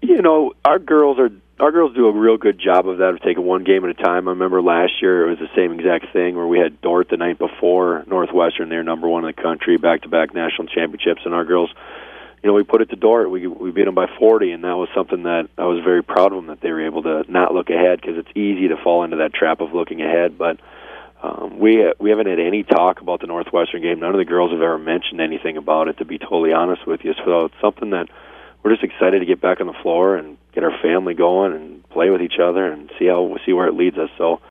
Our girls do a real good job of that, of taking one game at a time. I remember last year it was the same exact thing where we had Dordt the night before Northwestern. They're number one in the country, back-to-back national championships, and our girls, we put it to Dordt. We beat them by 40, and that was something that I was very proud of them, that they were able to not look ahead, because it's easy to fall into that trap of looking ahead. But we haven't had any talk about the Northwestern game. None of the girls have ever mentioned anything about it, to be totally honest with you. So it's something that we're just excited to get back on the floor and get our family going and play with each other and see where it leads us. So